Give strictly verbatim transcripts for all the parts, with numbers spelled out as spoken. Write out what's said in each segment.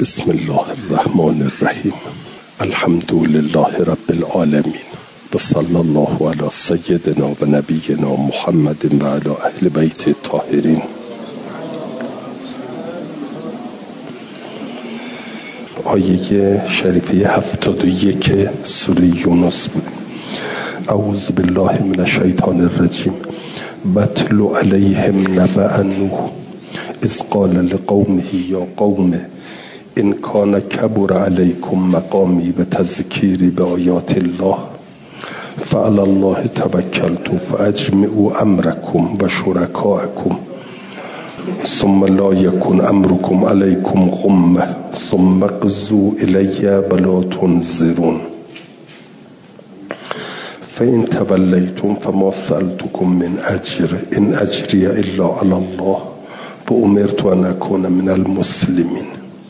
بسم الله الرحمن الرحیم. الحمد لله رب العالمین و صلی الله علی سیدنا و نبینا محمد و علی اهل بیت الطاهرین. آیه شریفه هفتاد و یک سوره یونس بود. اعوذ بالله من الشیطان الرجیم. واتل علیهم نبأ نوح اذ قال لقومه یا قوم ان کان کبر علیکم مقامی و تذکیری بآیات الله فعلی الله توکلت فاجمعوا امرکم و شرکاءکم ثم لا یکن امرکم علیکم غمه ثم اقضوا الی ولا تنظرون فإن تولیتم فما سألتكم من أجر إن أجري إلا على الله وأمرت أن أكون من المسلمين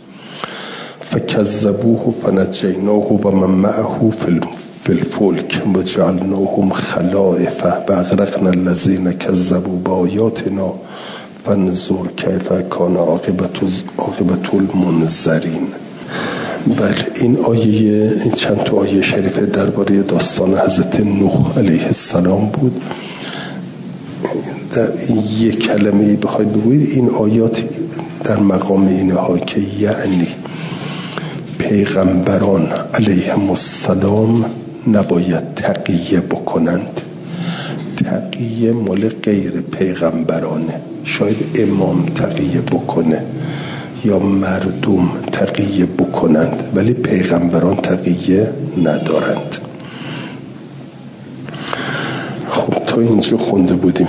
فكذبوه فنجيناه ومن معه في الفلك وجعلناهم خلائف وأغرقنا الذين كذبوا بآياتنا فانظر كيف كان عاقبة المنذرين. بله، این آیه این چند تا آیه شریفه درباره داستان حضرت نوح علیه السلام بود. در این یک کلمه بخواید بگویید این آیات در مقام اینها که یعنی پیغمبران علیهم السلام نباید تقیه بکنند. تقیه مال غیر پیغمبرانه. شاید امام تقیه بکنه یا مردم تقیه بکنند ولی پیغمبران تقیه ندارند. خب تا اینجا خونده بودیم.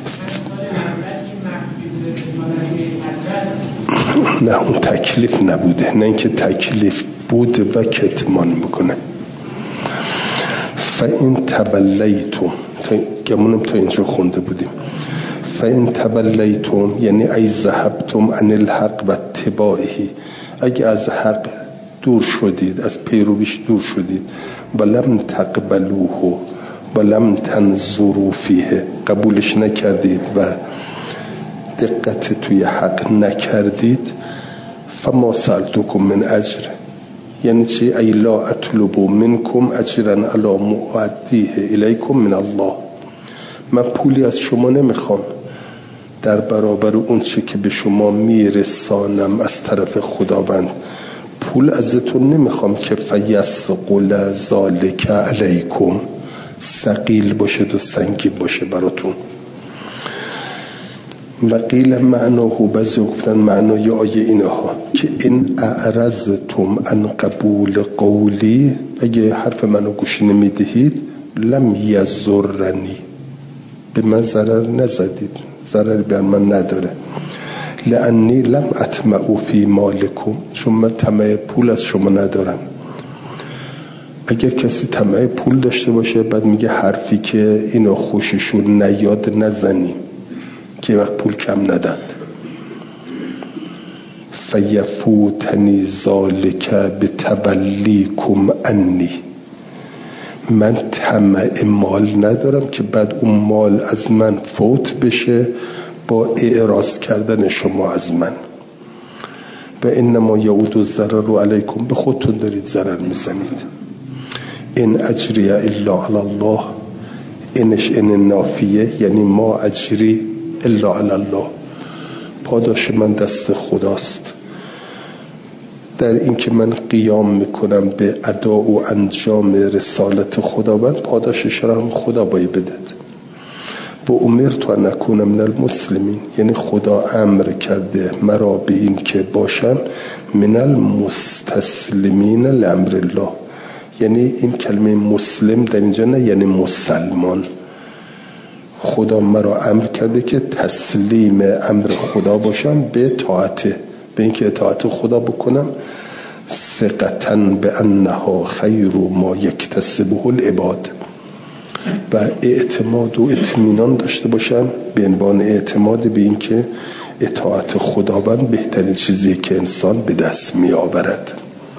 نه اون تکلیف نبوده، نه اینکه تکلیف بود و کتمان بکنه. فإن تبلیتم، گمونم تا اینجا خونده بودیم. فإن تبلیتم یعنی ای ذهبتم عن الحق و اتباعه، اگه از حق دور شدید، از پیرویش دور شدید، ولم تقبلوه ولم تنظروا فیه، قبولش نکردید و دقت توی حق نکردید، فما سألتكم من اجر یعنی چی؟ ای لا اطلب منکم اجرا علی مؤدیه الیکم من الله، من پولی از شما نمیخوام در برابر اون چه که به شما میرسانم از طرف خداوند. پول ازتون نمیخوام که فیسقل ذالک علیکم، ثقیل باشه و سنگین باشه براتون. و قیل معناه، بعضی گفتن معنای آیه اینها که این اعرضتم عن قبول قولی، اگه حرف منو گوش نمیدهید، لم یضرنی، به من ضرر نزدید، ضرر بر من نداره. لانی لم اطمع فی مالکم، چون من طمع پول از شما ندارم. اگر کسی طمع پول داشته باشه بعد میگه حرفی که اینو خوششون نیاد نزنی که وقت پول کم ندند. فیفوتنی ذالک بتولیکم انی، من طمع مال ندارم که بعد اون مال از من فوت بشه با اعراض کردن شما از من. و انما یعود الضرر علیکم، به خودتون دارید ضرر میزنید. ان اجری الا علی الله، انش ان نافیه یعنی ما اجری الا علی الله، پاداش من دست خداست. در این که من قیام میکنم به ادا و انجام رسالت خداوند، پاداشش را هم خدا باید بدهد. و امرت ان اکون من المسلمین، یعنی خدا امر کرده مرا به این که باشم من المستسلمین لامر الله. یعنی این کلمه مسلم در اینجا نه یعنی مسلمان، خدا مرا امر کرده که تسلیم امر خدا باشم به طاعته، به اینکه اطاعت خدا بکنم. ثقةً بانها خیر ما یکتسبه العباد، و اعتماد و اطمینان داشته باشم به عنوان اعتماد به اینکه اطاعت خداوند بهترین چیزی که انسان به دست می آورد.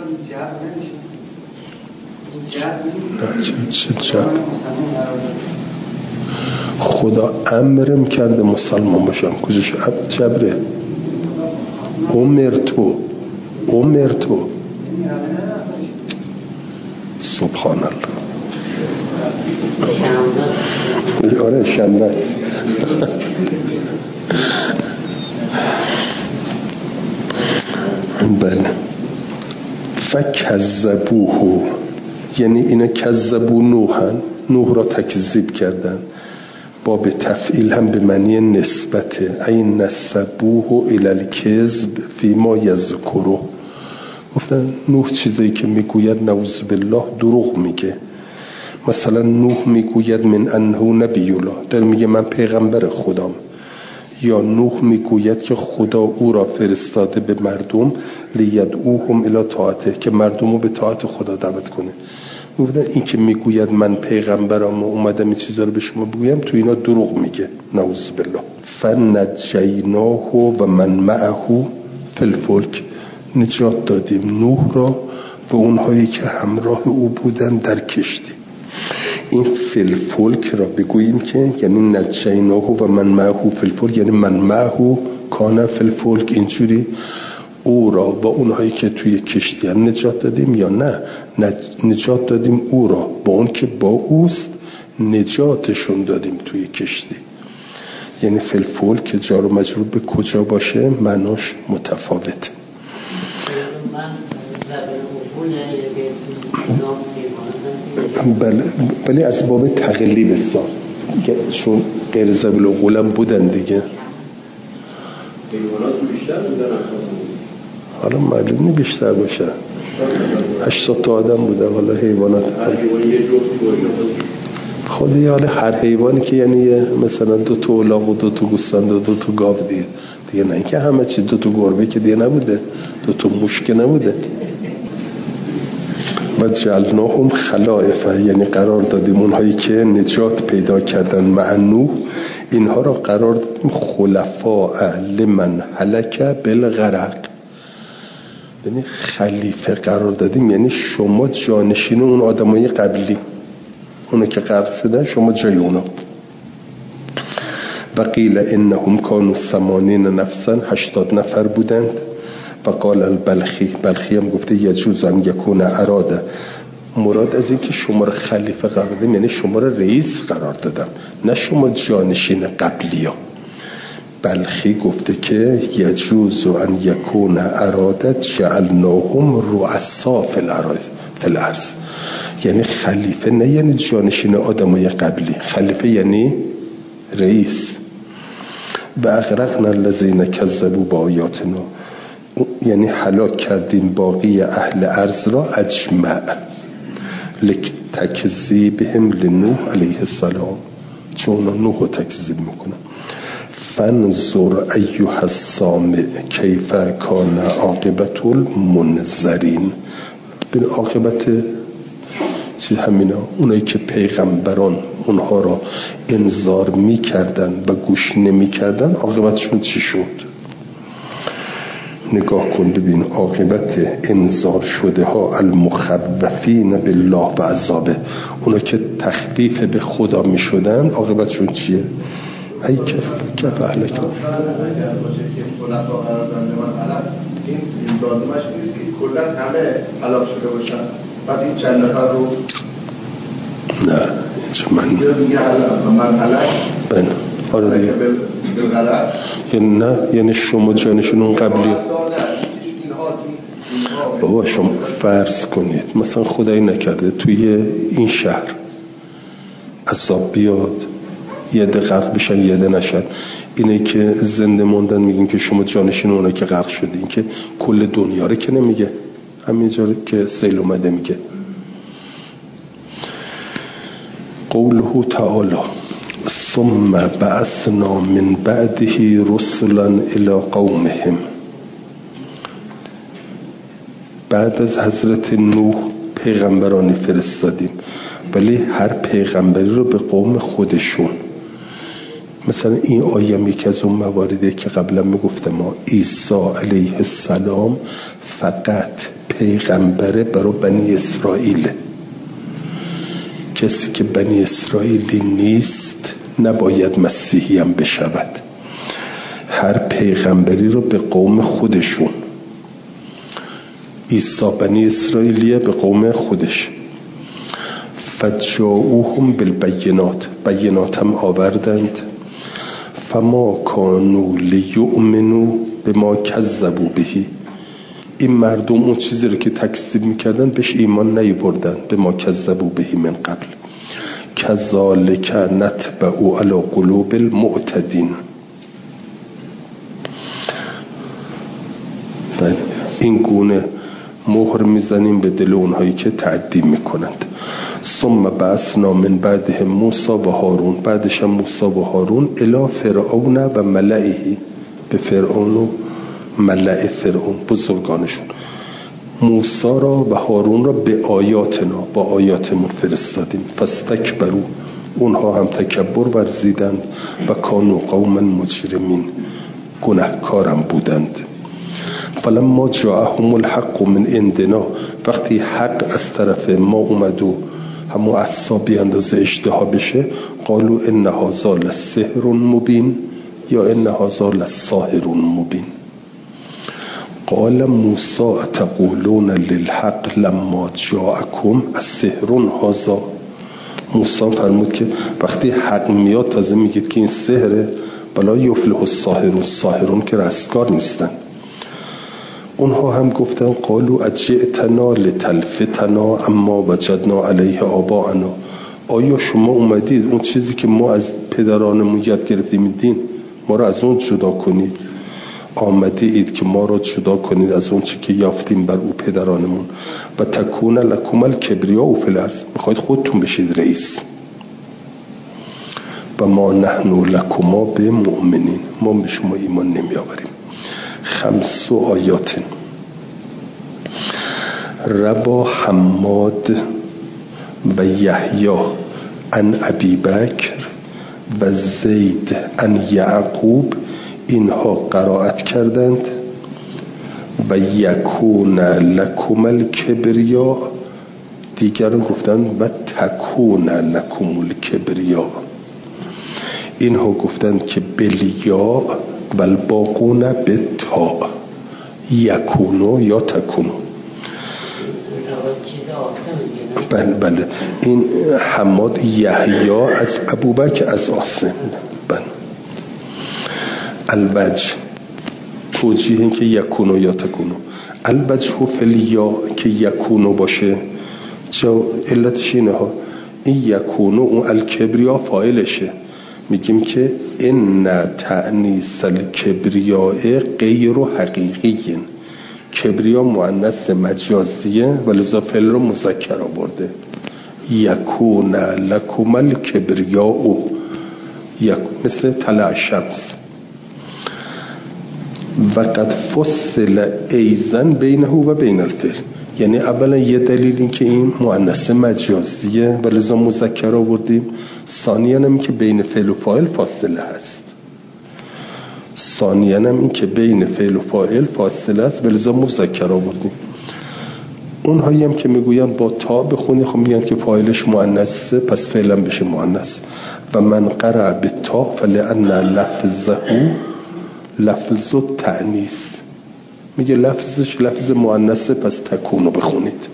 خدا امرم کرده مسلمان باشم. کجاش جبره؟ امر تو عمر تو سبحان الله. آره شنبه است. بله. فکذبوه، یعنی اینا کذبو نوحن، نوح را تکذیب کردن. باب تفعیل هم به معنی نسبته. این نسبوه الی الکذب فی ما یذکره، گفتن نوح چیزایی که میگوید نعوذ بالله دروغ میگه. مثلا نوح میگوید من انه نبی الله، در میگه من پیغمبر خدام. یا نوح میگوید که خدا او را فرستاده به مردم لیدعوهم الی طاعته، که مردم رو به طاعت خدا دعوت کنه. گفتن این که میگوید من پیغمبرم و اومدم این چیزا رو به شما بگویم، تو اینا دروغ میگه نعوذ بالله. فنجیناه و من معه فی الفلک، نجات دادیم نوح را و اونهایی که همراه او بودن در کشتی. این فی الفلک را بگوییم که یعنی نجیناه و من معه فی الفلک، یعنی من معه کان فی الفلک، اینجوری او را با اونهایی که توی کشتی هم نجات دادیم، یا نه نجات دادیم او را با اون که با اوست نجاتشون دادیم توی کشتی. یعنی فی الفلک که جار و مجرور به کجا باشه معناش متفاوته. بله بله از باب تقلیب حساب، چون غیر ذوی العقول هم بودن دیگه. حیوانات بیشتر بودن، حالا معلوم بیشتر باشه. هشتاد تا آدم بودن، حالا حیوانات هر حیوانی یه جفتی باشه خودی. حالا هر حیوانی که یعنی مثلا دو تا الاغ و دو تا گوسفند و دو تا گاو دیگه دیگه، نه اینکه همه چی. دو تا گربه که دیگه نبوده، دو تا موش که نبوده. و جعلناهم خلائف، یعنی قرار دادیم اونهایی که نجات پیدا کردن مع نوح، اینها را قرار دادیم خلفاء لمن هلک بالغرق. یعنی خلیفه قرار دادیم، یعنی شما جانشین اون آدمای قبلی، اونا که غرق شدن شما جای اونا. و قیل انهم کانوا ثمانین نفسا، هشتاد نفر بودند. و قال البلخی، بلخی هم گفته یجوز ان یکون اراده، مراد از این که شما را خلیفه قرار دادم یعنی شما را رئیس قرار دادم، نه شما جانشین قبلی ها. بلخی گفته که یجوز ان یکون اراده جعلناهم رؤسا فی الارض، یعنی خلیفه نه یعنی جانشین آدمای قبلی، خلیفه یعنی رئیس. و اغرقنا الذین کذبوا بآیاتنا، یعنی هلاک کردیم باقی اهل ارض را اجمع لتکذیبهم لنوح علیه السلام، چون نوح رو تکذیب میکنن. فانظر ایها السامع کیف کان عاقبت المنذرین، به عاقبت چی همینا، اونایی که پیغمبران اونها را انذار میکردن و گوش نمیکردن عاقبتشون چی شد. نگاه کن ببین عاقبت انذار شده ها المخوفین بالله و عذابه، اونا که تخفیف به خدا می شدن عاقبتشون چیه؟ ای کف کف اهلک. این لازمش نیست که کلا همه هلاک شده باشن، بعد این چند نفر رو نه اینجا من میگه من هلاک بله آره دیگه یعنی نه یعنی شما جانشون اون قبلی. بابا شما فرض کنید مثلا خدایی نکرده توی این شهر عذاب بیاد، یه ده غرق بشن یه ده نشن، اینه که زنده موندن میگن که شما جانشین اونه که غرق شدین، که کل دنیا رو که نمیگه، همینجا که سیل اومده میگه. قوله تعالی ثم بعثنا من بعده رسلا الى قومهم، بعد از حضرت نوح پیغمبرانی فرستادیم، ولی هر پیغمبری رو به قوم خودشون. مثلا این آیه یکی از اون مواردی که قبلا میگفتم ما عیسی علیه السلام فقط پیغمبره برای بنی اسرائیل، کسی که بنی اسرائیلی نیست نباید مسیحی هم بشود. هر پیغمبری رو به قوم خودشون، عیسی بنی اسرائیلیه به قوم خودش. فجاؤوهم بالبینات، بینات هم آوردند. فما کانوا لیؤمنوا بما کذبوا به، این مردم اون چیزی رو که تکذیب میکردن بهش ایمان نیاوردن. بما کذبوا به من قبل کذالک نتبع علی قلوب المعتدین. این گونه مهر میزنیم به دل اونهایی که تعدی میکنند. ثم بعثنا من بعدهم موسی و هارون، بعدش هم موسی و هارون الی فرعون و ملئه، به فرعون و ملئ فرعون، بزرگانشون. موسی را و هارون را به آیاتنا، با آیاتمون فرستادیم. فاستکبروا، اونها هم تکبر ورزیدند. و کانوا قوما مجرمین، گناهکارم بودند. فلما جاءهم الحق من عندنا، وقتی حق از طرف ما اومد و همون اعصابی اندازه اشتها بشه، قالوا ان هذا لسحر مبین یا ان هذا لساحر مبین. قال موسی اتقولون للحق لما جاءكم السحر هذا. موسی فرمود که وقتی حق میاد تازه میگید که این سحره. بلا یفلح الساحرون، ساحرون که رستگار نیستن. اونها هم گفتن قالوا اجئتنا لتلفتنا اما وجدنا علیه آباءنا، آیا شما اومدید اون چیزی که ما از پدرانمون یاد گرفتیم دین، ما را از اون جدا کنید؟ آمده اید که ما را جدا کنید از اون چیزی که یافتیم بر او پدرانمون. و تکون لکم الکبریاء فی الارض، میخواید خودتون بشید رئیس. و ما نحن لکما بمؤمنین، ما به شما ایمان نمی آوریم. خمس آیات. روا حماد و یحیی عن ابی بکر و زید عن یعقوب، اینها قرائت کردند. و یکون لکم الکبریاء، دیگران گفتند و تکون لکم الکبریاء. اینها گفتند که بلیا و الباقون به تا، یکونو یا تکونو. بله بله، این حماد یحیی از ابوبکر از عاصم. بله. الوجه توجیه این که یکونو یا تکونو. الوجه فلیا که یکونو باشه، چه علتش اینه ها؟ این یکونو اون الکبریا فاعلشه. میگیم که ان تأنیس الکبریاء غیر حقیقی، کبریا مؤنث مجازیه ولذا فعل رو مذکر آورده. یکون لکم الکبریاء، یک مثل طلع الشمس. و قد فصل ایضا بینه و بین الفعل، یعنی اولا یه دلیل این که این مؤنث مجازیه ولذا مذکر آوردیم. ثانیاً هم این که بین فعل و فاعل فاصله هست. ثانیاً هم این که بین فعل و فاعل فاصله است ولذا مذکر آوردیم. اونهایی هم که میگویند با تا بخونی، خب میگن که فاعلش مؤنثه پس فعلا بشه مؤنث. و من قرأ بالتا فلأن لفظه لفظ التأنیث، میگه لفظش لفظ مؤنثه پس تکونو بخونید.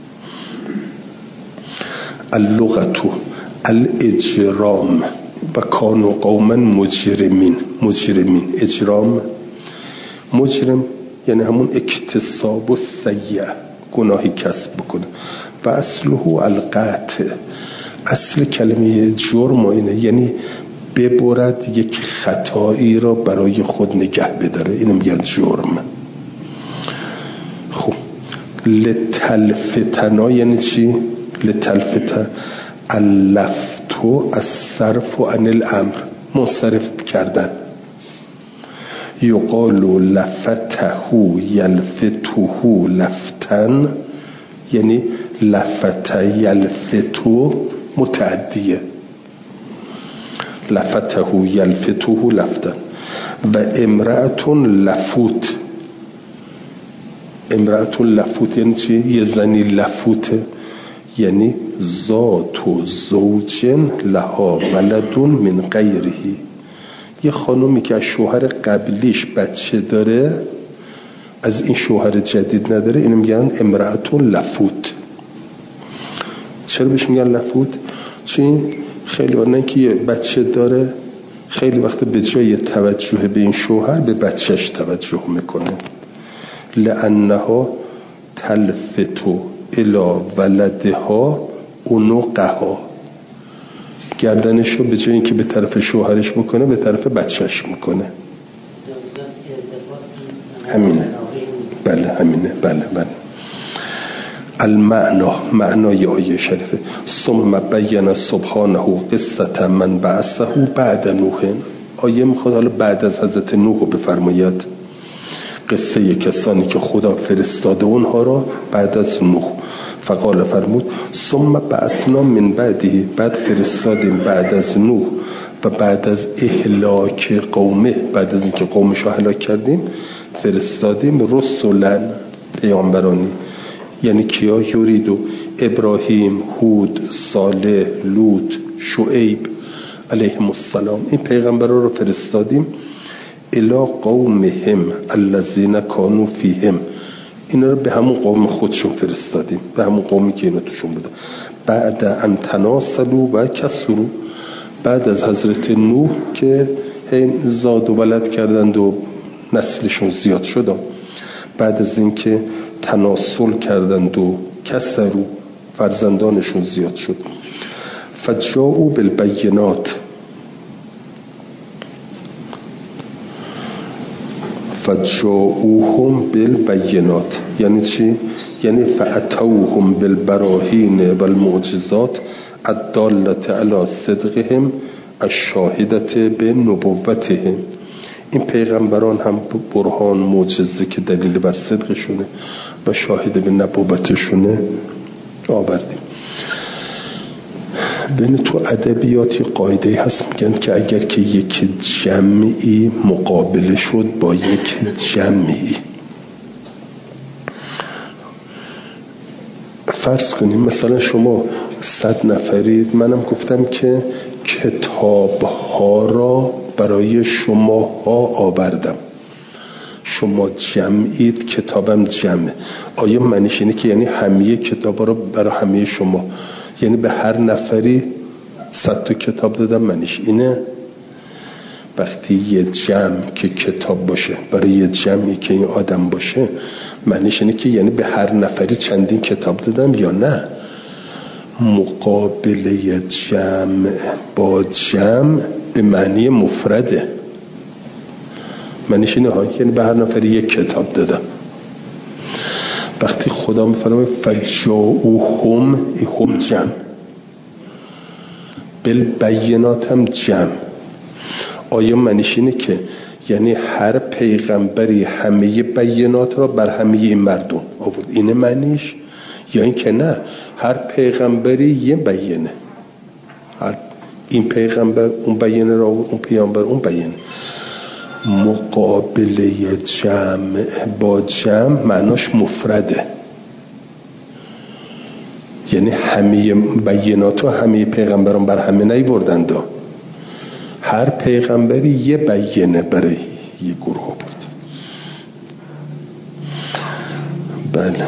اللغتو الاجرام و کانوا قوما مجرمین. مجرمین اجرام، مجرم یعنی همون اکتساب و سیئه، گناهی کسب بکنه. و اصله القطع، اصل کلمه جرم اینه یعنی ببرد یک خطایی را برای خود نگه بداره، اینو میگن جرم. خب لتلفتنا یعنی چی؟ لتلفت اللفتو از صرف و عن الامر، منصرف کردن. یقال لفته یلفتوه لفتن، یعنی لفته یلفتو متعدیه، لفته یلفتوه لفتن. و امرأتون لفوت، امرأتون لفوت یعنی چی؟ یه زنی لفوته یعنی ذات و زوجن لها ولدون من غیرهی، یه خانومی که از شوهر قبلیش بچه داره از این شوهر جدید نداره، اینو میگن امرأتون لفوت. چرا بهش میگن لفوت؟ چی؟ خیلی وقت نه که یه بچه داره، خیلی وقت به جای توجه به این شوهر به بچهش توجه میکنه. لأنها تلفتو الی ولدها عنقها، گردنشو به جای اینکه به طرف شوهرش بکنه به طرف بچهش میکنه. همینه. بله همینه. بله بله. المعنا، معنای آیه شریفه. ثم بین سبحانه قصة من بعثه بعد نوح. آیه میخواد حالا بعد از حضرت نوح رو بفرماید، قصه کسانی که خدا فرستاده اونها را بعد از نوح. فقال فرمود ثم بعثنا من بعده، بعد فرستادیم بعد از نوح و بعد از اهلاک قومه، بعد از اینکه قومش رو هلاک کردیم فرستادیم رسولن، پیامبرانی. یعنی کیا؟ یوریدو، ابراهیم، هود، صالح، لوط، شعیب علیهم السلام. این پیغمبران رو فرستادیم الی قومهم الذین کانوا فیهم، اینا رو به همون قوم خودشون فرستادیم، به همون قومی که اینا توشون بوده. بعد ان تناسلوا و کسروا، بعد از حضرت نوح که زاد و ولد کردند و نسلشون زیاد شد، بعد از اینکه تناسل کردند و کسروا فرزندانشون زیاد شد. فجاءوا بالبینات، فجاءوهم بالبینات یعنی چی؟ یعنی فاتوهم بالبراهین والمعجزات الدالة علی صدقهم الشاهدة بنبوتهم. این پیغمبران هم برهان، معجزه که دلیل بر صدقشونه و شاهد به نبوتشونه آوردیم. بین تو ادبیاتی قاعده هست میگن که اگر که یک جمعی مقابله شد با یک جمعی، فرض کنیم مثلا شما صد نفرید، منم گفتم که کتاب ها را برای شما ها آوردم، شما جمعید کتابم جمع. آیا معنیش اینه که یعنی همه کتاب ها را برای همه شما، یعنی به هر نفری صد تا کتاب دادم معنیش اینه؟ وقتی یه جمع که کتاب باشه برای یه جمعی که این آدم باشه معنیش اینه که یعنی به هر نفری چندین کتاب دادم یا نه؟ مقابله جمع با جمع به معنی مفرده، معنیش اینه ها، یعنی به هر نفری یک کتاب دادم. وقتی خدا میفرماید فجاءوهم، هم جمع، بالبینات هم جمع، آیا معنیش اینه که یعنی هر پیغمبری همه بینات را بر همه این مردم آورد، اینه معنیش؟ یا این که نه، هر پیغمبری یه بینه، هر این پیغمبر اون بینه را، اون پیامبر اون بینه. مقابله جمع با جمع معناش مفرده، یعنی همه بینات و همه پیغمبران بر همه نیوردند، هر پیغمبری یه بینه برای یه گروه بود. بله.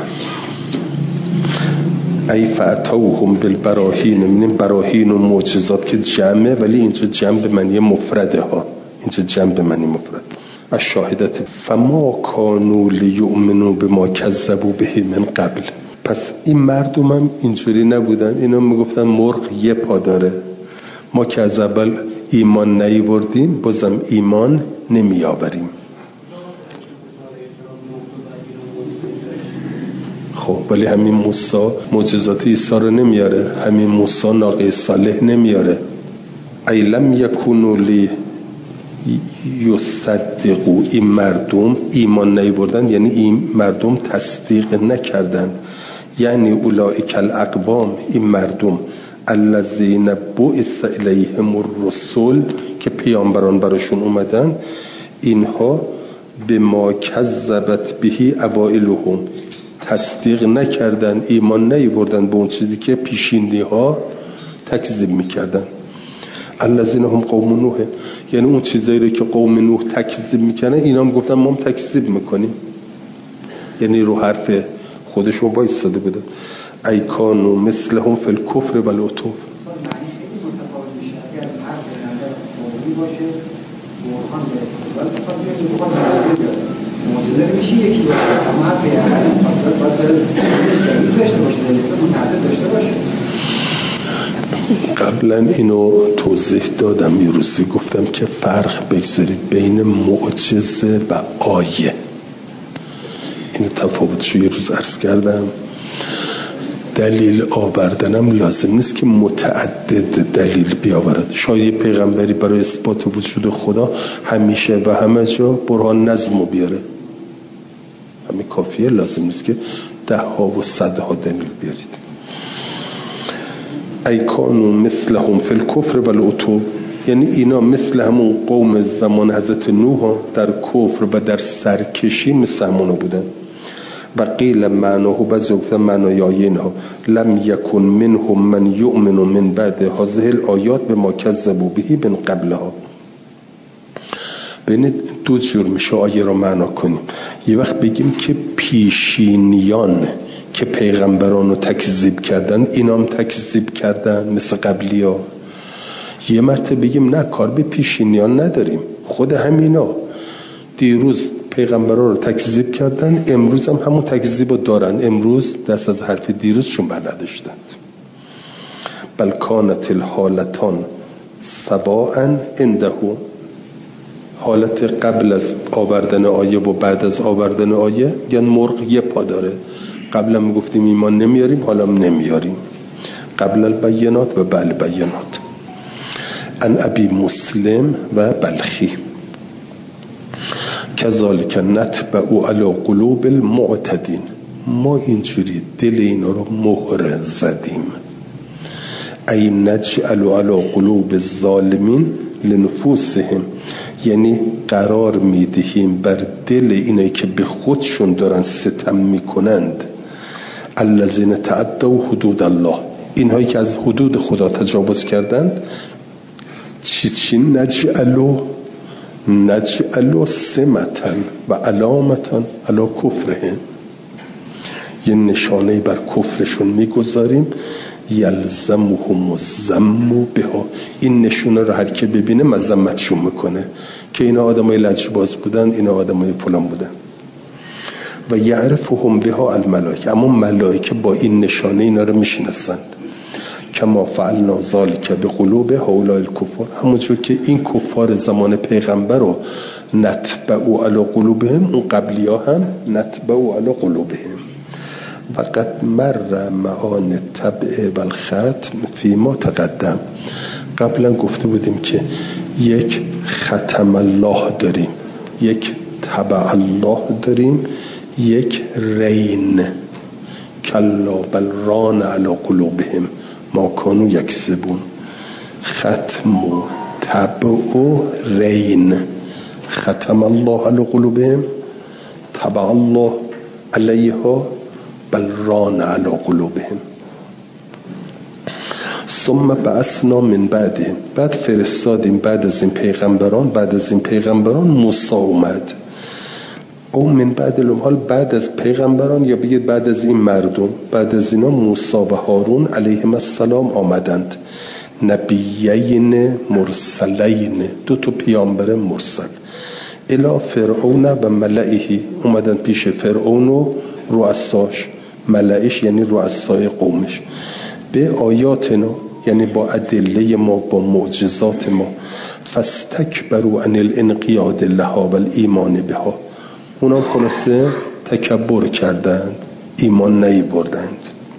ای فاتوهم بالبراهین، من براهین و معجزات که جمعه، ولی اینجا جمع به معنی مفرده ها، اینجا جمع به معنی مفرد. الشاهدت فما کانوا لیؤمنوا بما کذبوا به من قبل. پس این مردم هم اینجوری نبودن، اینا میگفتن مرغ یه پا داره، ما که از اول ایمان نیاوردیم بازم ایمان نمی آوریم. خب ولی همین موسی معجزات عیسی رو نمیاره، همین موسی ناقه صالح نمیاره. ای لم یکونوا لی یصدقوا، این مردم ایمان نیاوردن یعنی این مردم تصدیق نکردند، یعنی اولئک الاقوام، این مردم الذین بعث الیهم الرسل که پیامبران براشون اومدن، اینها به ما کذبت بهی اوائلهم، تصدیق نکردن، ایمان نیاوردن به اون چیزی که پیشینی ها تکذیب میکردن. الذین هم قوم نوح، یعنی اون چیزایی رو که قوم نوح تکذیب میکنن اینا هم گفتن ما هم تکذیب میکنیم. یعنی رو حرف خودشون بایستاده بودن. ای کانوا مثلهم فی الکفر و العتو. معجزه میشه یکی باشه، اما حرف پیغمبر باید باید داشته باشه، متعدد داشته باشه. قبلا اینو توضیح دادم، یه روزی گفتم که فرق بگذارید بین معجزه و آیه. این تفاوتشو یه روز عرض کردم. دلیل آوردنم لازم نیست که متعدد دلیل بیاورد. شاید پیغمبری برای اثبات وجود خدا همیشه و همه جا برهان نظمو بیاره، همین کافیه، لازم نیست که ده ها و صد ها دلیل بیارید. ای کانوا مثلهم فی الکفر و العتو، یعنی اینا مثل همون قوم زمان حضرت نوح در کفر و در سرکشی مثل همونا بودن. و قیل معناه، بعضی گفتن معنای آیه اینها لم یکن منهم من یؤمن من بعد هذه الآیات بما کذبوا به من قبلها. ببینید دو جور میشه آیه را معنا کنیم. یه وقت بگیم که پیشینیان که پیغمبران رو تکذیب کردن اینا هم تکذیب کردن مثل قبلی ها. یه مرتبه بگیم نه، کار به پیشینیان نداریم، خود همینا دیروز پیغمبران رو تکذیب کردن، امروز هم همون تکذیب رو دارن، امروز دست از حرف دیروزشون بر نداشتند. بل کانت الحالتان سواء عنده، حالت قبل از آوردن آیه و بعد از آوردن آیه یعنی مرغ یه پا داره. قبلا میگفتیم ایمان نمیاریم، حالا هم نمیاریم. قبل البینات و بعد البینات. ان ابی مسلم و بلخی کذالک نتبع علی قلوب المعتدین، ما اینجوری دل اینا رو مهر زدیم. ای نجعل علی قلوب الظالمین لنفوسهم، یعنی قرار میدهیم بر دل اینایی که به خودشون دارن ستم میکنند. الذین تعدوا حدود الله، اینهایی که از حدود خدا تجاوز کردند. چی چی نجعلو نجعلو سمتن و علامتن علا کفرهم، یه نشانه بر کفرشون میگذاریم. یلزمهم الذم بها، این نشونه رو هر که ببینه مذمتشون میکنه که اینا آدمای لجباز بودن، اینا آدمای فلان بودن. و یعرفهم بها الملائکه، اما ملائکه با این نشانه اینا رو میشناسند. کما فعلنا ذلک بقلوب هؤلاء الکفار، همونجور که این کفار زمان پیغمبر رو نتبع علی قلوبهم، اون قبلی ها هم نتبع علی قلوبهم. وقد مر معان تبع و الختم فی ما تقدم، قبلا گفته بودیم که یک ختم الله داریم، یک تبع الله داریم، یک رین. کلا بل ران علی قلوبهم ما کانوا یکذبون. ختم و تبع و رین. ختم الله علی قلوبهم، تبع الله علیها، بل ران علی قلوبهم. ثم بعثنا من بعدهم، بعد فرستادیم بعد از این پیغمبران، بعد از این پیغمبران موسی اومد. او من بعد الامحال، بعد از پیغمبران، یا بگید بعد از این مردم، بعد از اینا موسی و هارون علیهم السلام آمدند. نبیین مرسلین، دو تا پیامبر مرسل. الی فرعون و ملئه، اومدن پیش فرعون و رؤساش، ملئش یعنی رؤسای قومش. به آیاتنا، یعنی با ادله ما، با معجزات ما. فاستکبروا عن الانقیاد لها و الایمان بها، اونا خلاصه تکبر کردند، ایمان نیاوردند.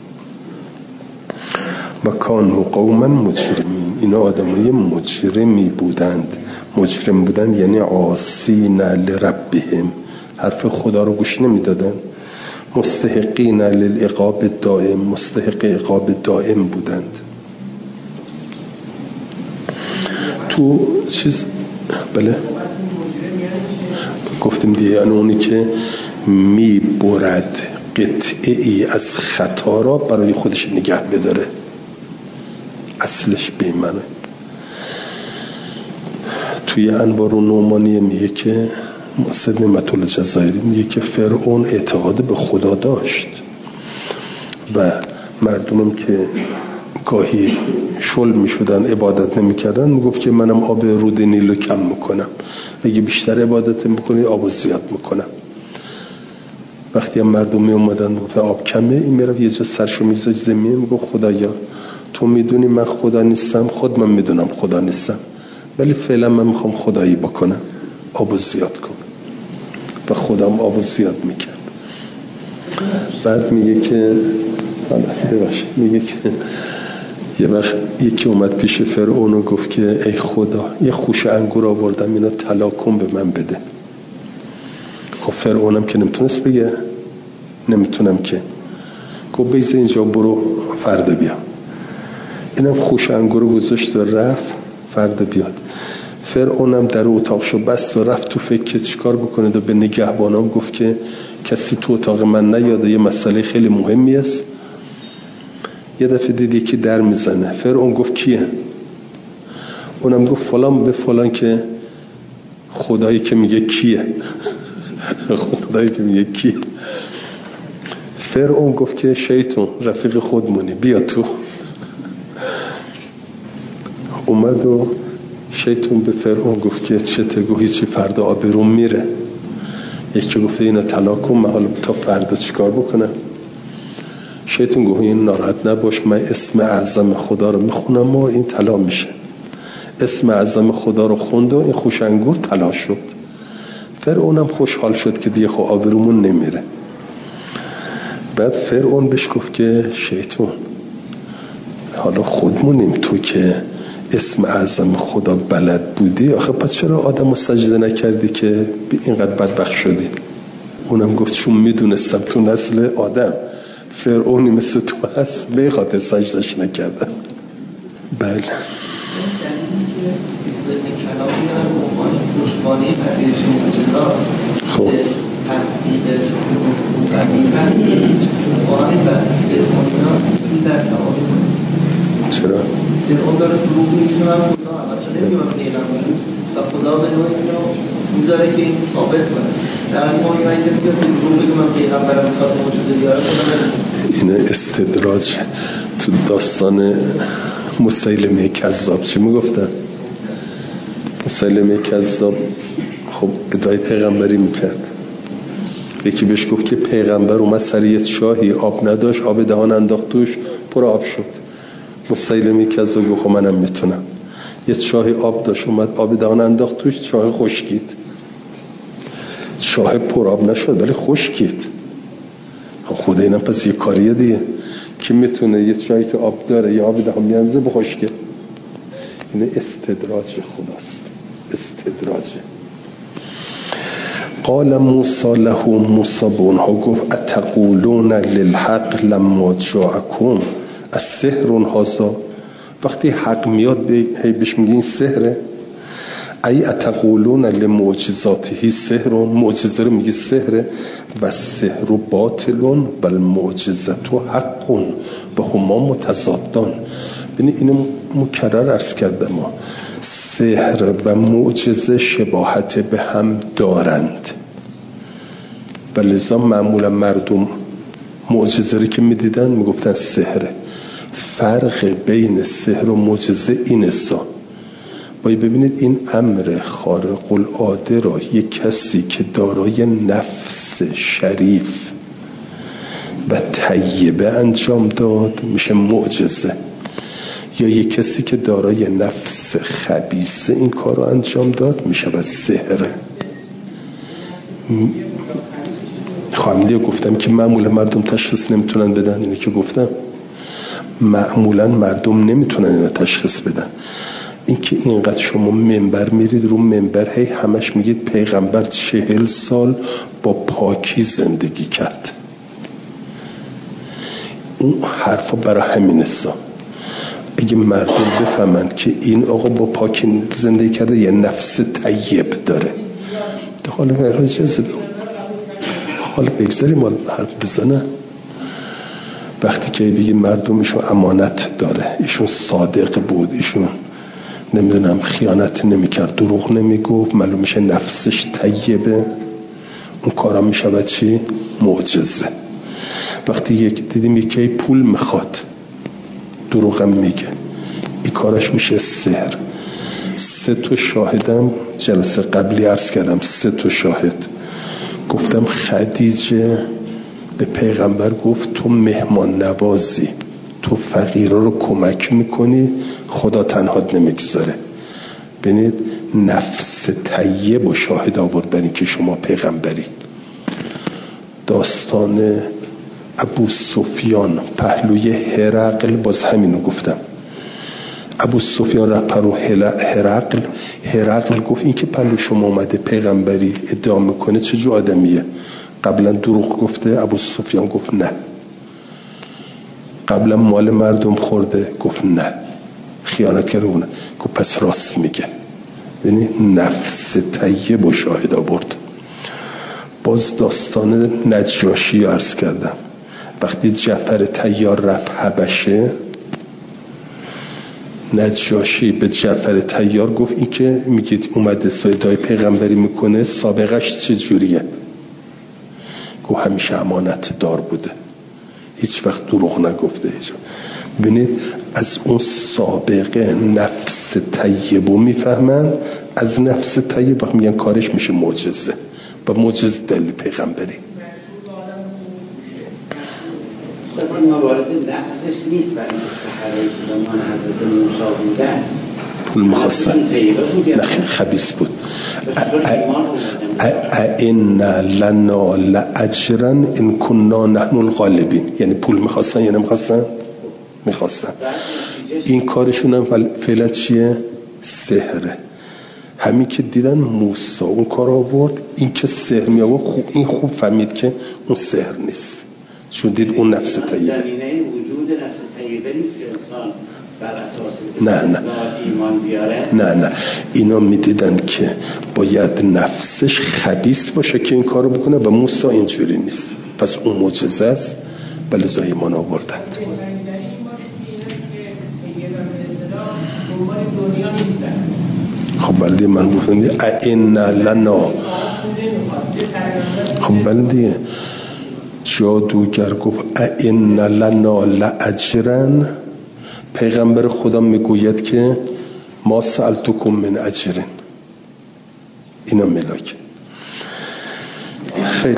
و کانوا قوما مجرمین، اینا آدمای مجرمی بودند. مجرم بودند یعنی عاصین لربهم، حرف خدا رو گوش نمیدادن. مستحقین للعقاب الدائم، مستحق عقاب دائم بودند. تو چیز بله گفتیم دیگه، یعنی اونی که می برد قطعی از خطا را برای خودش نگه بداره، اصلش بیمنه. توی انوار و نعمانیه میگه که سید نعمت الله جزایری میگه که فرعون اعتقاد به خدا داشت و مردمم که گاهی شل میشدن عبادت نمیکردن میگفت که منم آب رود نیل رو کم میکنم، اگه بیشتر عبادت میکنی آب زیاد میکنم. وقتی هم مردم می اومدن میگفتن آب کمه، این میرفت یه جا سرشو میذاشت زمین میگفت خدایا تو میدونی من خدا نیستم، خود من میدونم خدا نیستم، ولی فعلا من میخوام خدایی بکنم، آب زیاد کنم. و خودم آب زیاد میکرد. بعد میگه که ببخشید میگه که یه وقت یکی اومد پیش فرعون و گفت که ای خدا یه خوشه انگور آوردم اینو طلا کن به من بده. خب فرعونم که نمیتونست بگه نمیتونم که، گفت بیز اینجا برو فردا بیا. اینم خوشه انگور رو گذاشت و رفت فردا بیاد. فرعونم در اتاقشو بست و رفت تو فکر که چیکار بکنه و به نگهبانام گفت که کسی تو اتاق من نیاد، یه مسئله خیلی مهمی است. یه دفعه دید یکی در میزنه. فرعون گفت کیه؟ اونم گفت فلان به فلان که خدایی که میگه کیه خدایی که میگه کیه. فرعون گفت که شیطون رفیق خودمونی بیا تو. اومد و شیطون به فرعون گفت که چته؟ گفت هیچی، فردا آبروم میره. یکی گفته اینو طلاق کن، من حالا تا فردا چیکار بکنم؟ شیطون گفت این ناراحت نباش، من اسم اعظم خدا رو میخونم و این طلا میشه. اسم اعظم خدا رو خوند و این خوش انگور طلا شد. فرعونم خوشحال شد که دیگه خب آبرومون نمیره. بعد فرعون بهش گفت که شیطون حالا خودمونیم، تو که اسم اعظم خدا بلد بودی، آخه پس چرا آدم رو سجده نکردی که اینقدر بدبخت شدی؟ اونم گفت چون میدونستم تو نسل آدم فرعونی مثل تو هست به خاطر سجدش نکردم. بله خب تصدیق حقیقت با همین بحثی که فرعون در تعامل چرا؟ فرعون داره دروغ میگه من خدا البته نمیگه من پیغمبرم و خدا به نوعی اینو میذاره که این ثابت کنه. در این موقع من کسی که دروغ میگه من پیغمبرم میخواد موجود بیاره خدا این استدراج تو داستان مسیلمه کذاب چی میگفتن؟ مسیلمه کذاب خب ادعای پیغمبری میکرد. یکی بهش گفت که پیغمبر اومد سر یه چاهی آب نداشت، آب دهان انداخت توش پر آب شد. مسیلمه کذاب گفت منم میتونم. یه چاهی آب داشت اومد آب دهان انداخت توش، چاه خشکید. چاه پر آب نشد ولی خشکید. خود اینم پس یه کاریه دیگه که میتونه یه چاهی که آب داره یه آب دهان میانزه بخشکه. این استدراج خداست، استدراج. قال موسی له، موسی به اونها گفت اتقولون للحق لما جاءکم السحر هذا، وقتی حق میاد به بهش میگین سحره. ای اتقولون لمعجزاته سحر، معجزه رو میگی سحره. و سحر باطل و المعجزه حق و هما متضادان. ببین اینو مکرر عرض کردم، ما سحر و معجزه شباهت به هم دارند و لذا معمولا مردم معجزه رو که میدیدن میگفتن سحره. فرق بین سحر و معجزه این است. باید ببینید این امر خارق العاده را یک کسی که دارای نفس شریف و طیبه انجام داد میشه معجزه، یا یک کسی که دارای نفس خبیثه این کار رو انجام داد میشه و سحره. خواهم دیگه گفتم که معمولا مردم تشخیص نمیتونن بدن، اینو که گفتم معمولا مردم نمیتونن اینو تشخیص بدن. اینکه اینقدر شما منبر میرید رو منبر هی همش میگید پیغمبر چهل سال با پاکی زندگی کرد، اون حرفا برای همین است. اگه مردم بفهمند که این آقا با پاکی زندگی کرده یه نفس طیب داره، حالا اجازه بدیم حالا بگذاریم حالا حرف بزنه. وقتی که بگیم مردم ایشون امانت داره، ایشون صادق بود، ایشون نمیدونم خیانت نمیکرد، دروغ نمیگفت، معلوم میشه نفسش طیبه، اون کارا میشود چی؟ معجزه. وقتی یک دیدیم یکی پول میخواد دروغم میگه، این کارش میشه سحر. سه تا شاهدم جلسه قبلی عرض کردم، سه تا شاهد گفتم خدیجه به پیغمبر گفت تو مهمان نوازی، تو فقیرا رو کمک میکنی، خدا تنهات نمیگذاره. ببینید نفس طیب و شاهد آورد برای که شما پیغمبری. داستان ابو سفیان پهلوی هرقل، باز همینو گفتم. ابو سفیان رفت پرو هرقل، هرقل گفت این که پهلو شما اومده پیغمبری ادعا میکنه چه جو آدمیه؟ قبلا دروغ گفته؟ ابو سفیان گفت نه. قبلا مال مردم خورده؟ گفت نه. خیانت کرده؟ گفت نه. گفت پس راست میگه. یعنی نفس طیب و شاهد آورد. باز داستان نجاشی عرض کردم. وقتی جعفر طیار رفت حبشه، نجاشی به جعفر طیار گفت این که میگید اومده ادعای پیغمبری میکنه سابقش چه جوریه؟ گفت همیشه امانت دار بوده، هیچ وقت دروغ نگفته. هیچ. ببینید از اون سابقه نفس طیبو میفهمن، از نفس طیب میگن کارش میشه معجزه و معجزه دلیل پیغمبری. طبعا موارد نفسش نیست، برای سحرهایی که زمان حضرت موسی بودن پول میخواستن، نه خبیث بود. این لنا لاجرا ان کنا نحن الغالبین، یعنی پول میخواستن یا نمیخواستن؟ میخواستن. این کارشون هم فعلا چیه؟ سحره. همین که دیدن موسی اون کار آورد، این که سحر می آورد، خوب این خوب فهمید که اون سحر نیست، چون دید اون نفس طیبه. زمینه وجود نفس طیبه نیست که انسان بر اساس نه نه ایمان بیاره. نه نه اینا میدیدن که باید نفسش خبیث باشه که این کارو بکنه و موسی اینجوری نیست، پس اون معجزه است و لذا ایمان آوردند. خب بلدی من گفتم دی این لنا، خب بلدی جادوگر گفت این لنا لاجرن، پیغمبر خدا میگوید که ما سألتکم من اجرن، اینا ملاک. خیلی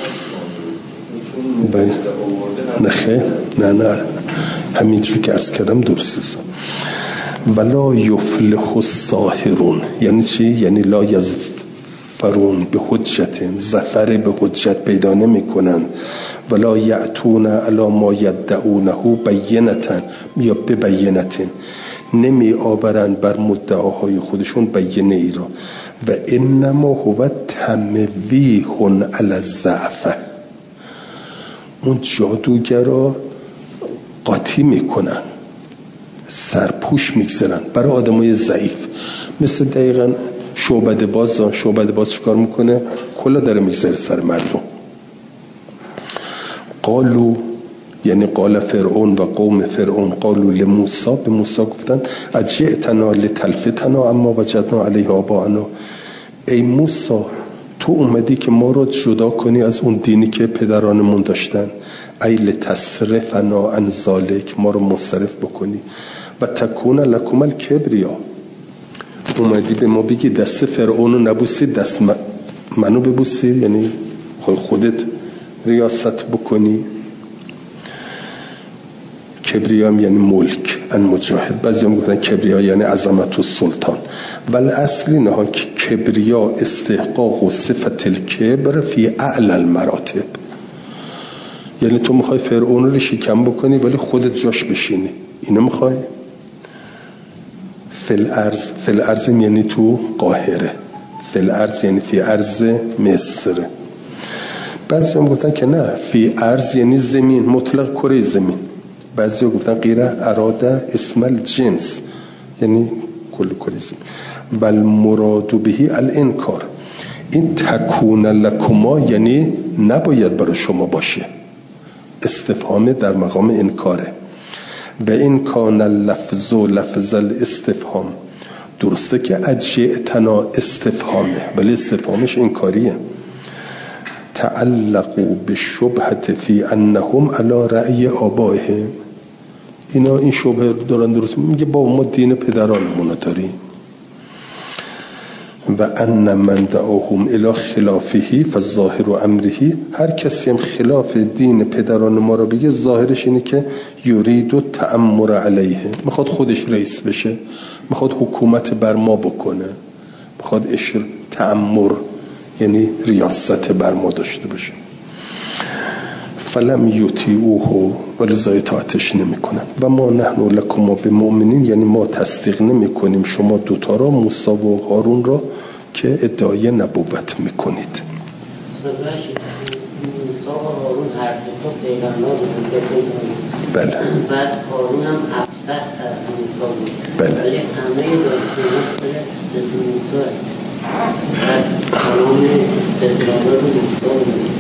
بله نه خیلی نه نه همینجور که عرض کردم درست. ولا یفلح الساحرون یعنی چی؟ یعنی لا یظفرون به حجت، ظفر به حجت پیدا نمی کنن. ولا یأتون علی ما یدعونه بینتن یا ببینتن، نمی آورند بر مدعاهای خودشون بینه ای را. و انما هو تمویه علی الضعف، اون جادوگرا قاطی میکنن، سرپوش میگذارن برای آدمای ضعیف. مثل دقیقا شعبده باز شعبده باز چکار میکنه؟ کلا داره میگذاره سر مردم. قالو یعنی قال فرعون و قوم فرعون قالو لموسی، به موسی گفتن اجئتنا لتلفتنا اما وجدنا علیه آباءنا، ای موسی تو اومدی که ما رو جدا کنی از اون دینی که پدرانمون داشتن، ای لتصرفنا عن ذلک، ما رو منصرف بکنی، و تکون لکم الکبریا، اومدی به ما بگی دست فرعون رو نبوسی دست منو ببوسی، یعنی خودت ریاست بکنی. کبریا هم یعنی ملک، ان مجاهد. بعضی هم گفتن کبریا یعنی عظمت و سلطان، ولی اصلی نه که کبریا استحقاق و صفت الکبر فی اعلی المراتب، یعنی تو میخوای فرعون رو شکم بکنی ولی خودت جاش بشینی، اینو میخوای. فل ارز، فل ارز یعنی تو قاهره، فل ارز یعنی فی ارز مصر. بعضی هم گفتن که نه، فی ارز یعنی زمین، مطلق کره زمین. بعضی هم گفتن غیر اراده اسم الجنس، یعنی کل کره زمین. بل مراد بهی الانکار، این تکون لکما یعنی نباید برای شما باشه، استفهام در مقام انکاره. و این کان اللفظ و لفظ الاستفهام درسته که اجئتنا استفهامه ولی استفهامش انکاریه. تعلقوا بالشبهة فی انهم علی رأی آبائهم، اینا این شبهه دارن درست میگه با ما دین پدرانمون داریم. و ان من دعاهم الی خلافه فالظاهر امره، هر کسی هم خلاف دین پدران ما رو بگه ظاهرش اینه که یرید و تأمر علیه، میخواد خودش رئیس بشه، میخواد حکومت بر ما بکنه، میخواد اشر تأمر یعنی ریاست بر ما داشته باشه. فلم یطیعوه، ولذا اطاعتش نمیکنن. و ما نحن لکم بمؤمنین، یعنی ما تصدیق نمیکنیم شما دوتا را، موسی و هارون را که ادعای نبوت میکنید. موسی و هارون هر دو پیغمبر بودند. بله. بعد هارون هم افصح از موسی بود. بله. ولی همه داستان‌ها به موسی. بعد تمام استدلالات موسی بود.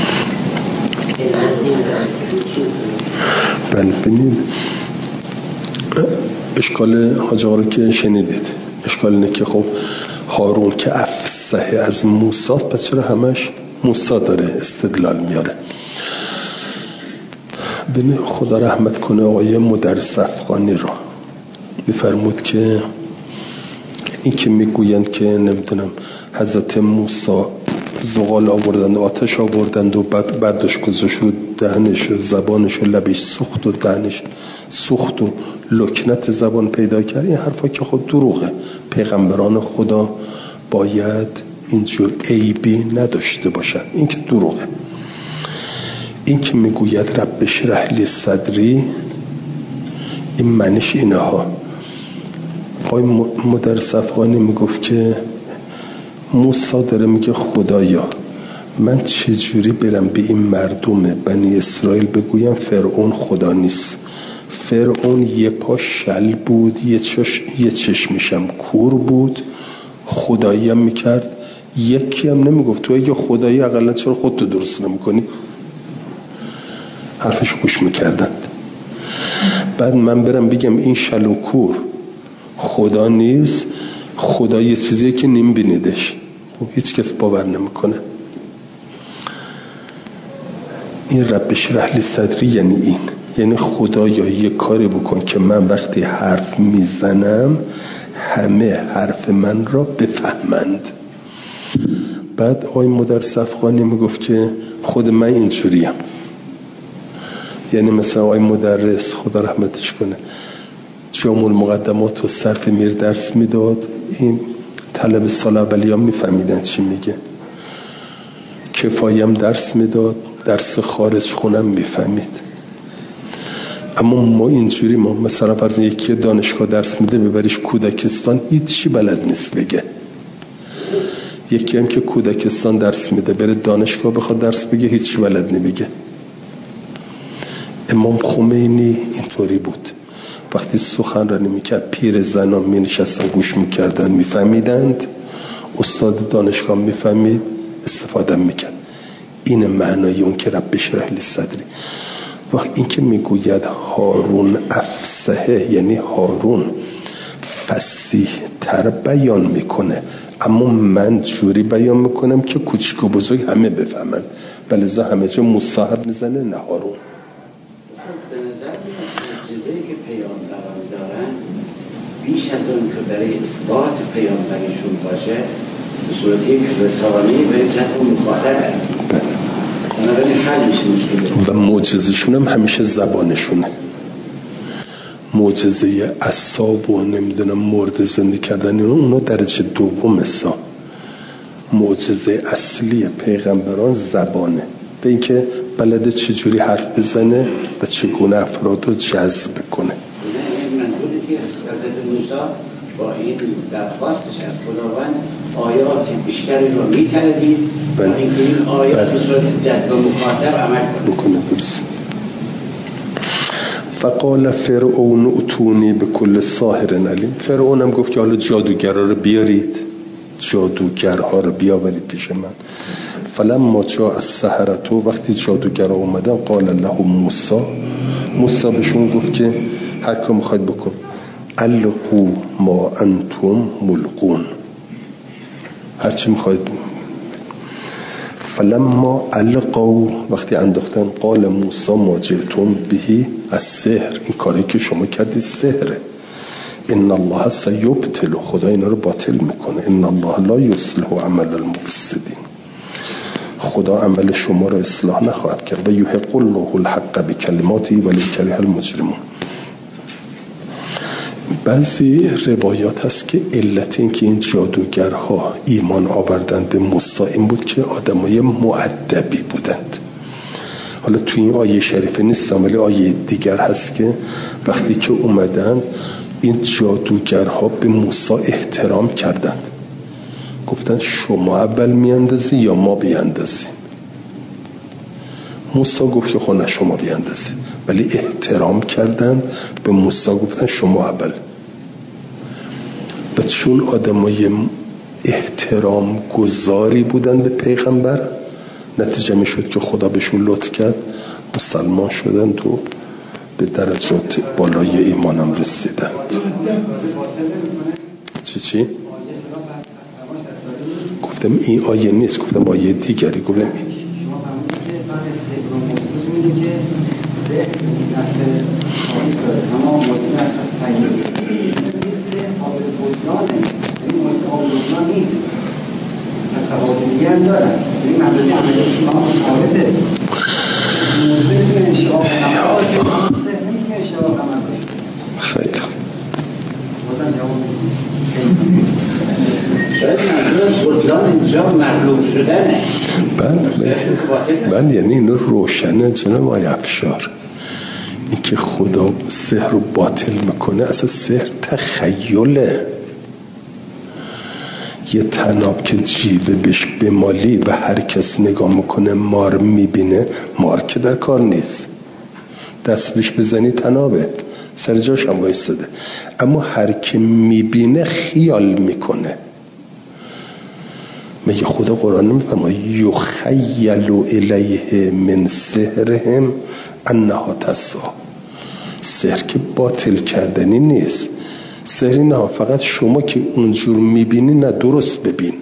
بله ببینید اشکال حاج آقا رو که شنیدید، اشکال اینه که خب هارون که افصح از موسی، پس چرا همش موسی داره استدلال میاره؟ ببین خدا رحمت کنه آقای مدرس افغانی را، میفرمود که این که میگویند که نمیدونم حضرت موسی زغال آوردند و آتش آوردند و بعد برداشت گذاشت رو دهنش و زبانش و لبش سوخت و دهنش سوخت و لکنت زبان پیدا کرد، این حرفا که خود دروغه. پیغمبران خدا باید اینجور عیبی نداشته باشند، این که دروغه. این که میگوید رب اشرح لی صدری، این معنیش اینه ها. آقای مدرس افغانی میگفت که موسی داره میگه خدایا من چجوری برم به این مردم بنی اسرائیل بگویم فرعون خدا نیست؟ فرعون یه پا شل بود، یه, چش... یه چشمشم کور بود، خدایی هم میکرد، یکی هم نمیگفت تو اگه خدایی اقلا چرا خودتو درست نمیکنی؟ حرفش گوش میکردند. بعد من برم بگم این شل و کور خدا نیست، خدا یه چیزیه که نیم بینیدش، خب هیچ کس باور نمیکنه. این رب اشرح لی صدری یعنی این، یعنی خدایا یه کاری بکن که من وقتی حرف میزنم همه حرف من را بفهمند. بعد آقای مدرس افغانی میگفت که خود من اینجوریم، یعنی مثلا آقای مدرس خدا رحمتش کنه جامع المقدمات و صرف میر درس میداد، این طلب سال اولی هم میفهمیدن چی میگه. کفایم درس میداد، درس خارج خونم میفهمید. اما ما اینجوری، ما مثلا فرض یکی دانشگاه درس میده ببریش کودکستان هیچی بلد نیست بگه، یکی هم که کودکستان درس میده بره دانشگاه بخواد درس بگه هیچی بلد نمیگه. امام خمینی اینطوری بود، وقتی سخنرانی میکرد پیر زنان می نشستن گوش میکردن میفهمیدند، استاد دانشگاه میفهمید استفاده میکرد. این معنای اون که رب اشرح لی صدری. وقتی این که میگوید هارون افصحه یعنی هارون فصیح تر بیان میکنه، اما من جوری بیان میکنم که کوچک و بزرگ همه بفهمن، ولذا همه جا مصاحب میزنه نه هارون. به نظر معجزه‌ای که پیامبران دارن بیش از اون که برای اثبات پیامبریشون باشه به صورت یک رسانه‌ای به جذب مخاطبه، بنابراین حل میشه مشکل. و معجزه‌شون هم همیشه زبانشونه. معجزه عصاب و نمیدونم مرد زنده کردن اونا درجه دوم حساب. معجزه اصلی پیغمبران زبانه، به اینکه بلده چجوری حرف بزنه و چگونه افراد رو جذب کنه. این منظوری که حضرت موسی با این درخواستش از خداوند آیات بیشتری رو می‌طلبید و اینکه این آیات به صورت جذب مخاطب عمل بکنه. درست. فقال فرعون اتونی به کل ساحر علیم. فرعون هم گفت که حالا جادوگرها رو بیارید، جادوگرها رو بیاورید پیش من. فلما جاء السحرة، وقتی جادوگرها اومدن قال له موسی، موسی بهشون گفت که هر کار میخواید بکن. القوا ما انتم ملقون، هرچی میخواید. فلما القوا، وقتی انداختن، قال موسی ما جئتم به السحر، این کاری که شما کردید سحره. ان الله سیبطل، خدا اینا رو باطل میکنه. ان الله لا یصلح عمل المفسدین، خدا عمل شما رو اصلاح نخواهد کرد. و یحق الله الحق بکلماته ولی کره المجرمون. بعضی روایات هست که علت این که این جادوگرها ایمان آوردن به موسی این بود که آدمای مؤدبی بودند. حالا توی این آیه شریفه نیست، ولی آیه دیگر هست که وقتی که اومدن این جادوگرها به موسی احترام کردند، گفتن شما اول میاندازی یا ما بیاندازیم؟ موسی گفت که خب نه شما بیاندازی، ولی احترام کردن به موسی، گفتن شما اول. و چون آدمای احترام گذاری بودن به پیغمبر، نتیجه می شد که خدا بهشون لطف کرد، مسلمان شدند و به درجات بالای ایمانم رسیدند. چی چی؟ گفتم این آیه نیست، گفتم آیه دیگری. گفتم این از قواعد دیگه هم دارن، این مبدأ عملی شما مخالفه. موضوع میتونه اشتباه کنه، سه نمیتونه اشتباه کنه. خیلی بازم جواب شاید منظور از بطلان اینجا مغلوب شدنه. بله بله، یعنی این روشنه جناب آقای افشار، این که خدا سحر رو باطل میکنه. اصلا سحر تخیله. یه طناب که جیوه بهش بمالی و هر کس نگاه میکنه مار میبینه، مار که در کار نیست، دست بهش بزنی طنابه، سر جاش هم وایستاده. اما هر که میبینه خیال میکنه. میگه خدا قرآن نمیفرماید یخیل الیه من سحرهم انها تسعی. سحر که باطل کردنی نیست. سحر نه، فقط شما که اونجور میبینی نه درست ببین.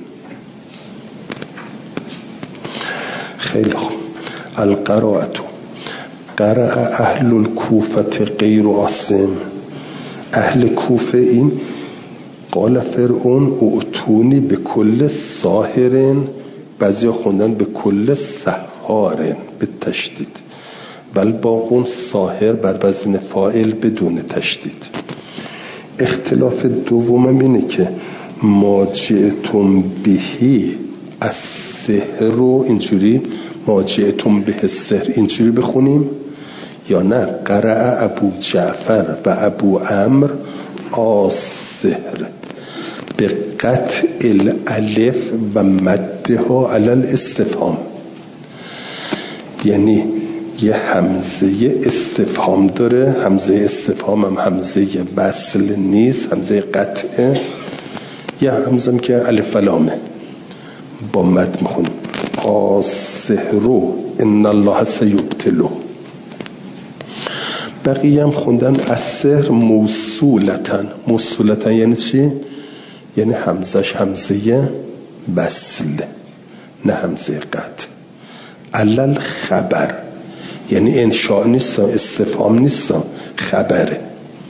خیلی خوب. القراءة قرأ اهل الکوفه غیر عاصم. اهل کوفه این قال فرعون اعتونی به کل ساحرن، بعضی خوندن به کل سحارن به تشدید، بل باقون ساحر بر وزن فاعل بدون تشدید. اختلاف دوم اینه که ما جئتم بهی از سحر رو اینجوری ما جئتم به السحر اینجوری بخونیم یا نه قرأ ابو جعفر و ابو عمرو السحر به قطع الالف و مدها علی الاستفهام. یعنی یه همزه استفهام داره، همزه استفهام هم همزه وصل نیست، همزه قطعه. یه همزه هم که الف لامه با مد میخونیم السحر ان الله سیبطله. بقیه هم خوندن السحر موصولتن. موصولتن یعنی چی؟ یعنی همزش همزه وصل نه همزه قطع. علل خبر یعنی انشاء نیست، استفهام نیست، خبره.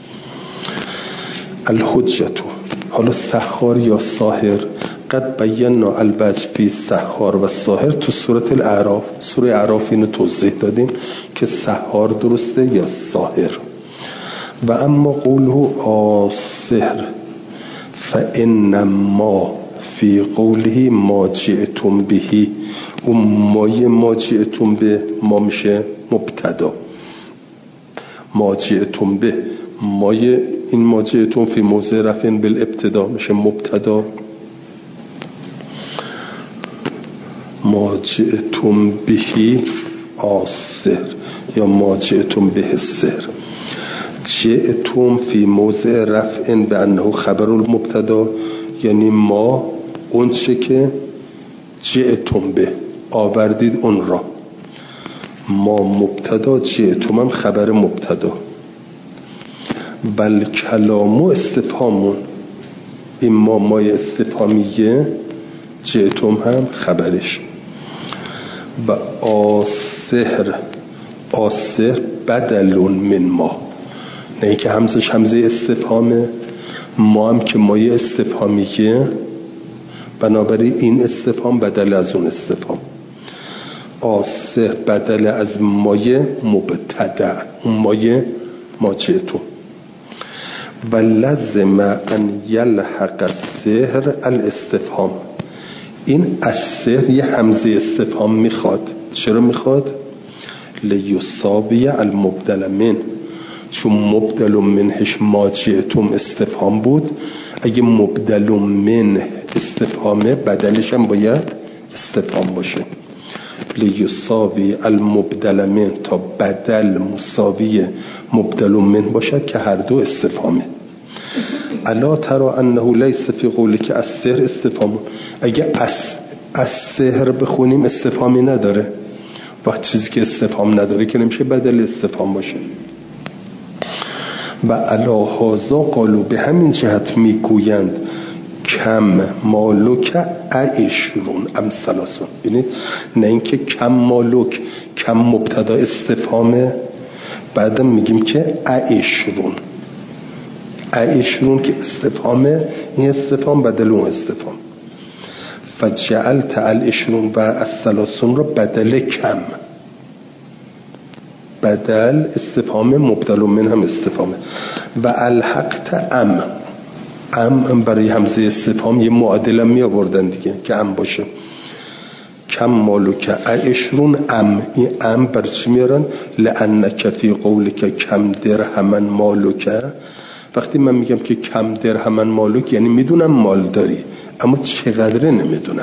الحجتو. حالا سحار یا ساحر قد بینا الوجه فی سحار و ساحر تو سورة الاعراف. سوره اعراف اینو توضیح دادیم که سحار درسته یا ساحر. و اما قوله آسحر فان ما فی قوله ما جئتم بهی، اون مایه ما جئتم به ما میشه مبتدا. ما جئتم به مایه این ما جئتم فی موضع رفع بالابتدا میشه مبتدا. ما جئتم بهی آسحر یا ما جئتم به السحر. جئتم فی موضع رفع به انه خبر المبتدا، یعنی ما اون چه که جئتم به آوردید اون را. ما مبتدا، جئتم هم خبر مبتدا. بل کلامو استفهامون، این ما مای استفهامیه، جئتم هم خبرش. و آسهر، آسهر بدلون من ما، نه ای که همزش همزه استفهامه، ما هم که مای استفهامیه، بنابراین این استفهام بدل از اون استفهام. آسهر بدل از مای مبتدع، اون مای ما جئتم. و لزم ان یلحق السحر الاستفهام، این السحر یه همزه استفهام میخواد. چرا میخواد؟ لیساوی المبدل من، چون مبدل منهش ما جئتم استفهام بود، اگه مبدل من استفهامه بدلش هم باید استفهام باشه. لیساوی المبدل من، تا بدل مساوی مبدل من باشد که هر دو استفهامه. الا ترى انه لیس فی قولک السحر استفهام، اگه از السحر بخونیم استفهامی نداره، وقت چیزی که استفهام نداره که نمیشه بدل استفهام باشه. و علا هذا قالوا، به همین جهت میگویند کم مالوک عشرون ام ثلاثون. ببینید، نه اینکه کم مالوک، کم مبتدا استفهامه، بعدم میگیم که عشرون، عشرون که استفهامه، این استفهام بدل اون استفهام. فجعلت العشرون و الثلاثون رو بدل کم، بدل استفهام مبدل من هم استفهامه. و الحقت ام، ام برای همزه استفهام یه معادل هم می آوردن دیگه که ام باشه. کم مالوک عشرون ام، این ام برای چی میارن؟ لانک فی قولک کم درهمن مالوک، وقتی من میگم که کم درهمن مالوک یعنی میدونم مال داری، اما چقدره نمیدونم.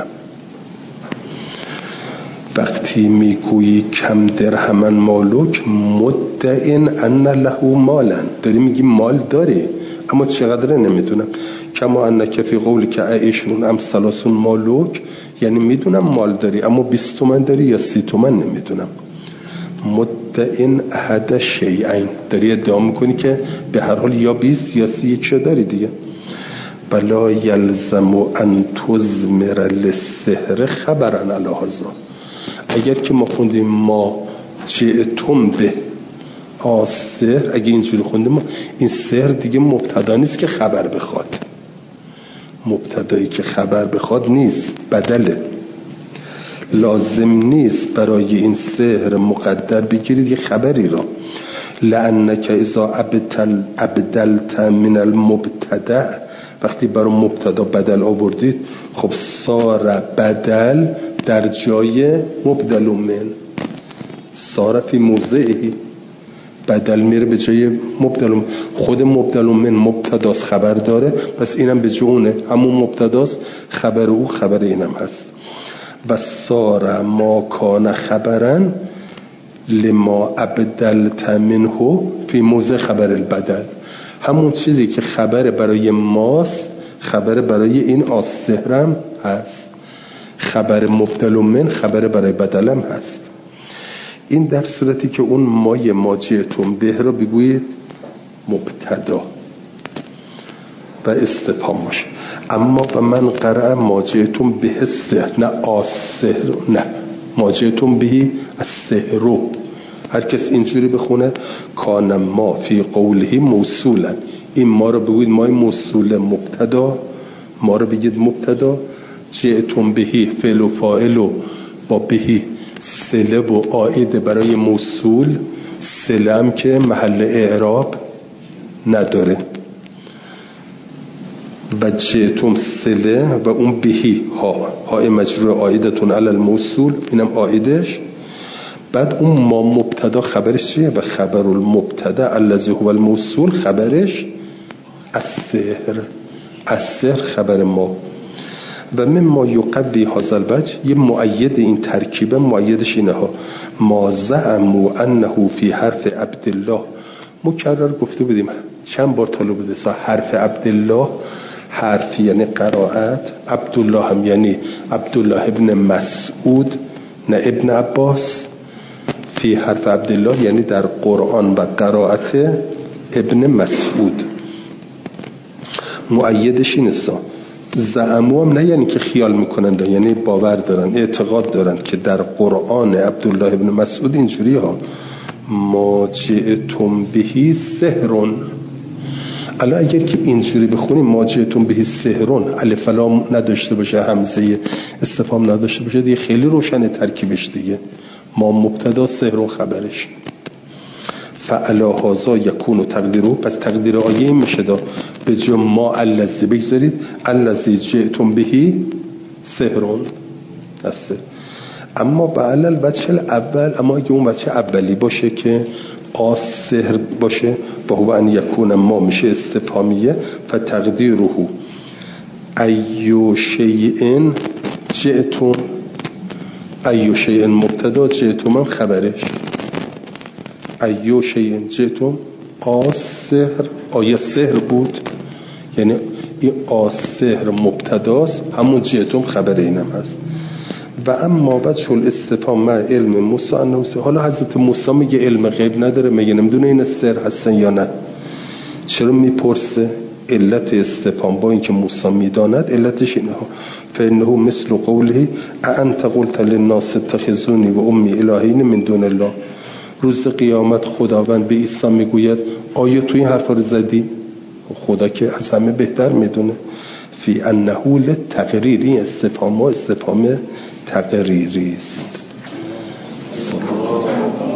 وقتی میگویی کم درهمن مالوک، مدعین ان له مالن، داری میگی مال داری اما چقدره نمیدونم. کما انک فی قولک عشرون ام ثلاثون مالوک، یعنی میدونم مال داری اما بیست تومن داری یا سی تومن نمیدونم. مدعین احد شیئین، داری ادعا میکنی که به هر حال یا بیست یا سی یک شو داری دیگه. بلا یلزم ان تزمر للسحر خبرن علی هذا، اگر که ما خوندیم ما جئتم به آسحر، اگه اینجوری خوندیم ما، این سحر دیگه مبتدا نیست که خبر بخواد، مبتدایی که خبر بخواد نیست، بدله. لازم نیست برای این سحر مقدر بگیرید یه خبری را. لانک اذا ابدل ابدلت من المبتدا، وقتی برای مبتدا بدل آوردید، خب سار بدل در جای مبدل من، سار فی موضعی، بدل میره به جای مبدل من. خود مبدل من مبتداست، خبر داره، پس اینم به جونه، همون مبتداست، خبر او خبر اینم هست. و سار ما کان خبرن لما ابدلت منه فی موضع خبر البدل، همون چیزی که خبر برای ماست خبر برای این آسحرم هست، خبر مبدل من خبر برای بدلم هست. این در صورتی که اون مای ما جئتم به را بگویید مبتدا و استفهام باشه. اما و من قرأ ما جئتم به السحر، نه آسحر، نه ما جئتم به السحر. هر کس اینجوری بخونه کان ما فی قوله موصولا، این ما رو بگوید مای موصول مبتدا، ما رو بگید مبتدا، جئتم بهی فعل و فاعل و با بهی صله و عائد برای موصول، صله هم که محل اعراب نداره، و جئتم صله و اون بهی ها های مجرور عائدتون علی الموصول، اینم عائدش. بعد اون ما مبتدا خبرش چیه؟ و خبر المبتدا الذی هو الموصول خبرش السحر، السحر خبر ما. و مما یقوی هذا الوجه، یه مؤید این ترکیبه، مؤیدش اینه ها، ما زعموا انه فی حرف عبدالله، مکرر گفته بودیم چند بار طالب بوده سا حرف عبدالله، حرف یعنی قرائت، عبدالله هم یعنی عبدالله ابن مسعود نه ابن عباس، فی حرف عبدالله یعنی در قرآن و قرائت ابن مسعود. مؤیدش این است زعمو هم نه یعنی که خیال میکنند، یعنی باور دارن، اعتقاد دارن که در قرآن عبدالله ابن مسعود اینجوری ها ما جئتم بهی سحرون. الان اگر که اینجوری بخونیم ما جئتم بهی سحرون الف لام نداشته باشه، همزه استفهام نداشته باشه، دیگه خیلی روشن ترکیبش دیگه. ما مبتدا سحر خبرش. فعلا هازا یکون و تقدیرو، پس تقدیر آیه این میشه دا به جا ما الذی بگذارید الذی جئتم بهی سحرون هسته. اما بعلل بچه اول، اما اگه اون بچه اولی باشه که آس سحر باشه با هو ان یکون ما میشه استفهامیه، فتقدیره ایو شیئن جئتم، ایو شیئن مبتدا جئتم هم خبرش، ایو شیئن جئتم آس سحر، آیا سحر بود، یعنی این آس سحر مبتداست، همون جئتم خبر اینم هست. و اما بعد شل استفهام مع علم موسی انه. حالا حضرت موسی میگه علم غیب نداره، میگه نمیدونه این سحر هستن یا نه. چرا میپرسه؟ علت استفهام با اینکه موسی میداند علتش اینه ها فانه مثل قوله انت قلت للناس اتخذوني و امی الهین من دون الله. روز قیامت خداوند به عیسی میگوید آیا تو این حرفا رو زدی؟ خدا که از همه بهتر میدونه. فی انه للتقریر، این استفهام ها استفهام تقریری است.